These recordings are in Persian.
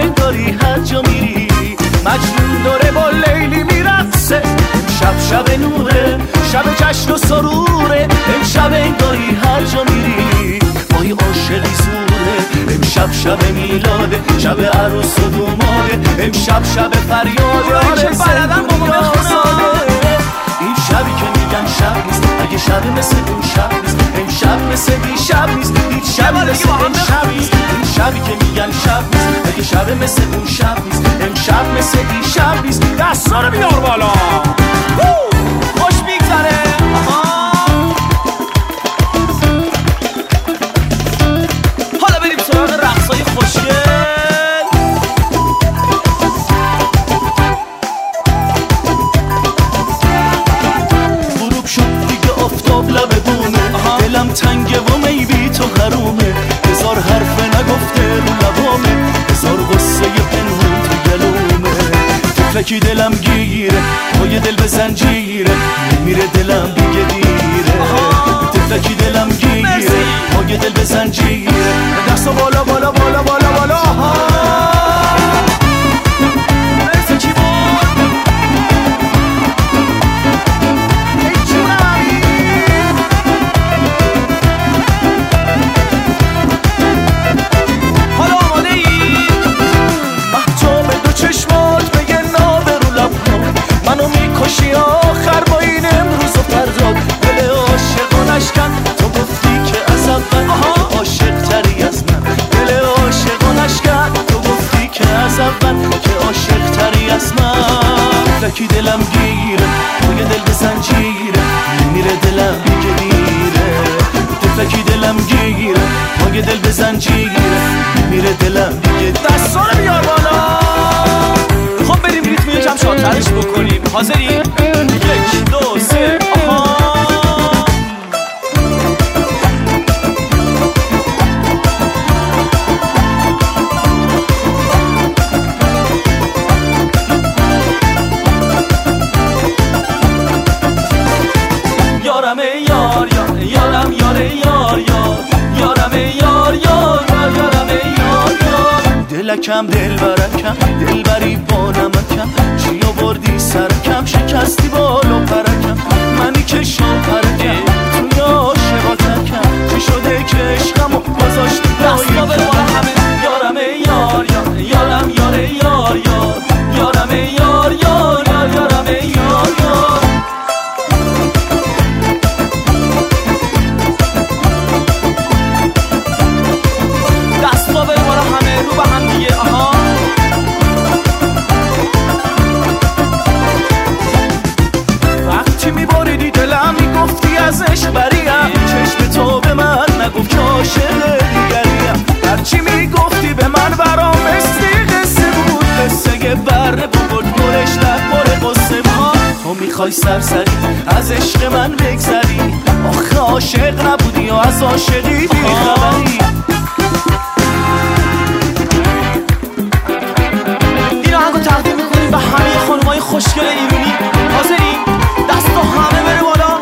انگاری هر جا میری مجنون داره با لیلی میرقصه. امشب شب نوره، شب جشن و سروره، امشب انگاری هر جا میری وای عاشقی زوره. امشب شب میلاده، شب عروس و دوماده، امشب شب فریاده که بلدن با ما بخوزاده. این شبی که میگن شب نیست اگه شب مثل اون شب نیست، امشب مثل دیشب نیست، هیچ شبی مثل امشب نیست. این شبی که میگن شب نیست اگه شب مثل اون شب نیست، امشب مثل دیشب نیست. دستا رو بیار بالا، خوش میگذره. حالا بریم سراغ رقصای خوشگل. غروب شد دیگه آفتاب لب بونه، دلم تنگه و میبی تو حرومه. هزار حرف نگفته رو لبامه، هزار غصه پنهون تو گلومه. تفلکی دلم گیره، پای دل به زنجیره، میره دلم دیگه دیره. تفلکی دلم گیره، پای دل به زنجیره. دستا بالا بالا بالا بالا بالا. مرسی کی بود؟ حالا آماده ای؟ محتاب دو چشمات به یه ناب رو لبها منو میکشی آخر با این امروز و فردا. دل عاشقانش کن تو گفتی که از اول عاشق تری از من. دل عاشقانش کن تو گفتی که از اول که عاشق تری از من. لکی دلم گیره، پای دل به زنجیره، میره دلم دیگه دیره. تفلکی دلم گیره، پای دل به زنجیره، میره دلم دیگه. دستا رو بیار بالا. خب بریم ریتم یکم شادترش بکنیم. حاضری؟ 1 2 3 آها. یارم یار یار، یارم یاره یار یار، یارم یار یار، یارم یار یار. دلکم دل برکم، دل بری با نمکم، چی آوردی سرکم، شکستی بالو پرکم. منی که شاپرکم توی عاشقاتکم، چی شده که عشقمو گذاشتی پایی همه. یارم یار یار، یارم یاره یار یار، یارم یار یار، یارم یار یار. دستا بره بالا همه رو به هم دیگه. آها وقتی میباریدی دلم میگفتی از عشق بریم، چشم تو به من نگفت که عاشق دیگریم. هرچی میگفتی به من برام مثل قصه بود، قصه بره بود برش در بار قصه ما. تو میخوای سرسری از عشق من بگذری، آخه عاشق نبودی یا از عاشقی بیخبری. این آهنگو تقدیم میکنیم به همه خانمای خوشگل ایرانی. حاضری؟ دستا همه بره بالا.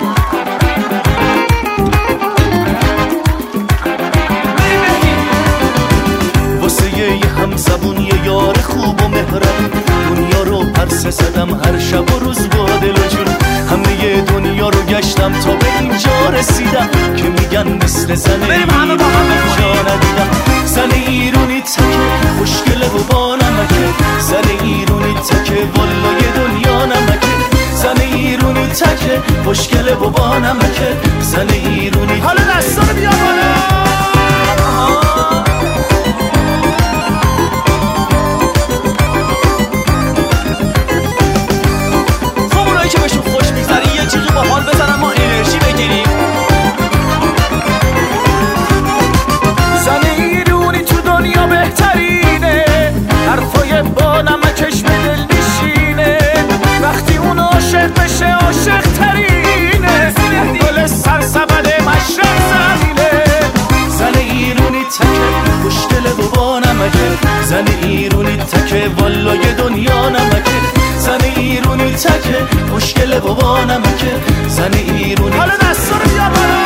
واسه یه همزبون یه یار خوب و مهربون، دنیا رو پرسه زدم هر شب و روز با دل و جون. همه دنیا رو گشتم تا به اینجا رسیدم که میگن مثل زن ایرانی جا ندیدم. زن ایرانی تکه خوشگله و با نمکه، زن ایرانی تکه والای دنیا نمکه. زن ایرانی تکه خوشگله و با نمکه، زن ایرانی. حالا دستا رو بیا بالا. خب اونایی که بهشون خوش میگذره یه چیزی با حال بزنن ما انرژی بگیریم. زن ایرانی تو دنیا بهترینه، حرفای با نمکش به دل نشینه. وقتی اون عاشق بشه عاشق ترینه، گل سرسبد مشرق زمینه. زن ایرانی تکه خوشگله و با نمکه، زن ایرانی تکه والای دنیا نمکه. زن ایرانی تکه خوشگله و با نمکه، زن ایرانی. حالا دستا رو بیا بالا.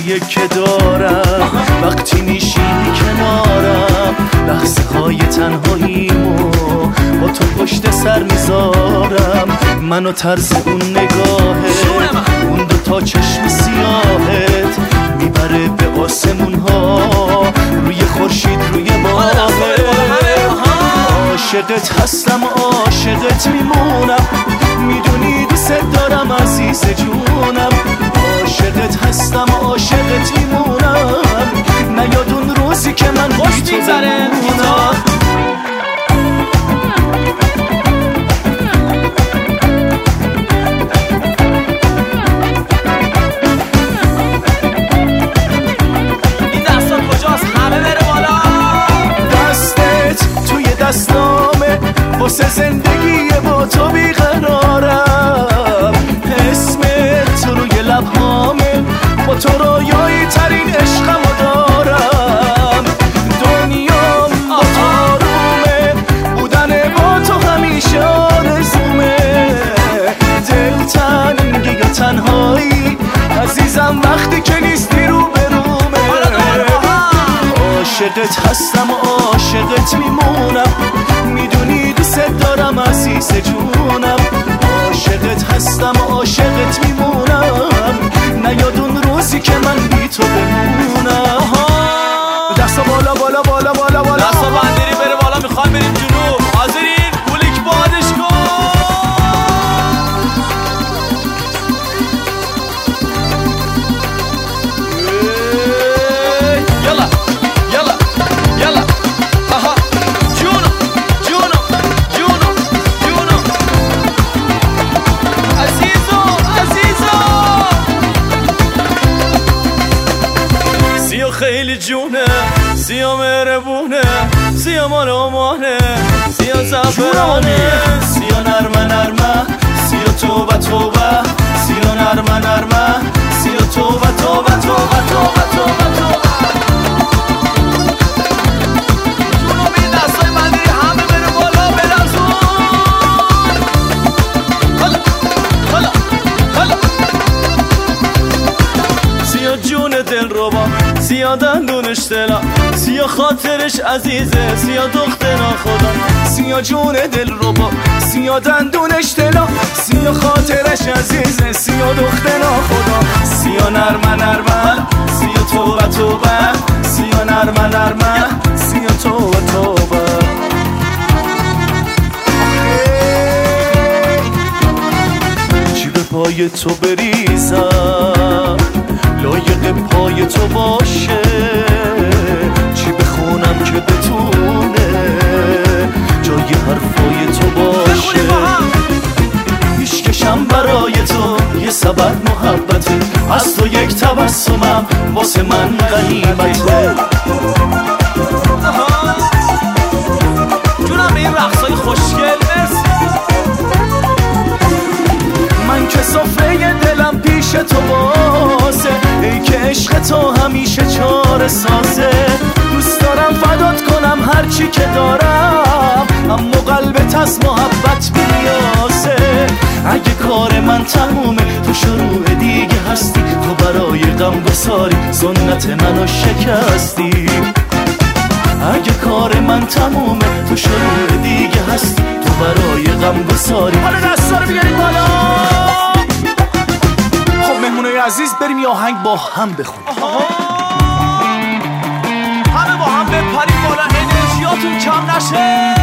آرزویی که دارم وقتی میشینی کنارم، لحظه های تنهاییمو با تو پشت سر میذارم. منو طرز اون نگاهت، اون دوتا چشم سیاهت میبره به آسمون ها، روی خورشید روی باغت. عاشقت هستم عاشقت میمونم، میدونی دوست دارم عزیز جونم. عاشقت هستم عاشقت میمونم، نیاد اون روزی که من بی تو بمونم. این دستان کجاست؟ همه بره بالا. دستت توی دستامه، واسه زندگی با تو بیقرارم. اسمت روی لبهامه، با تو رویایی ترین عشقمو دارم. دنیام با تو آرومه، بودن با تو همیشه آرزومه. دلتنگی یا تنهایی عزیزم وقتی که نیستی رو برومه. عاشقت هستم عاشقت میمونم، میدونی دوست دارم عزیز جونم. عاشقت هستم عاشقت میمونم، نیاد اون روزی که من بی تو بمونم. دستا بالا بالا بالا بالا بالا، دستا بندری بره بالا، میخوام بریم جنوب. حاضرین؟ پولیک بادش کن. یلا یلا یلا. آها جونو جونو جونو جونو. عزیزو عزیزو. سیا خیلی جونه، سیا مهربونه، سیا مال امانه، سیا زعفرانه، سیا نرمه نرمه، سیا توبه توبه، سیا نرمه نرمه، سیا توبه توبه توبه توبه توبه توبه. جونو بین دستای بندری همه بره بالا بلرزون. حالا حالا حالا. سیا جون دل رو با، سیا دندونش دلا، سیا خاطرش عزیزه، سیا دختر خدا. سیا جون دل رو با، سیا دندونش دلا، سیا خاطرش عزیزه، سیا دختر خدا. سیا نرمه نرمه، سیا توبه توبه، سیا نرمه نرمه، سیا توبه توبه. چی به پای تو بریزم لایق پای تو باشه، چی بخونم که بتونه جای حرفای تو باشه. پیشکشم برای تو یه سبب محبته، از تو یک تبسمم واسه من غنیمته. جونم به این رقصای خوشگل مرسی. من که صفحه دلم پیش تو بازه، ای که عشق تو همیشه چاره سازه. دوست دارم فدات کنم هرچی که دارم، اما قلبت از محبت بیاسه. اگه کار من تمومه تو شروع دیگه هستی، تو برای غم گساری سنت منو شکستی. اگه کار من تمومه تو شروع دیگه هستی، تو برای غم گساری. حالا دستا رو بیارید بالا. خب مهمونای عزیز بریم یه آهنگ با هم بخونیم. همه با هم بپریم بالا، انرژیاتون کم نشه.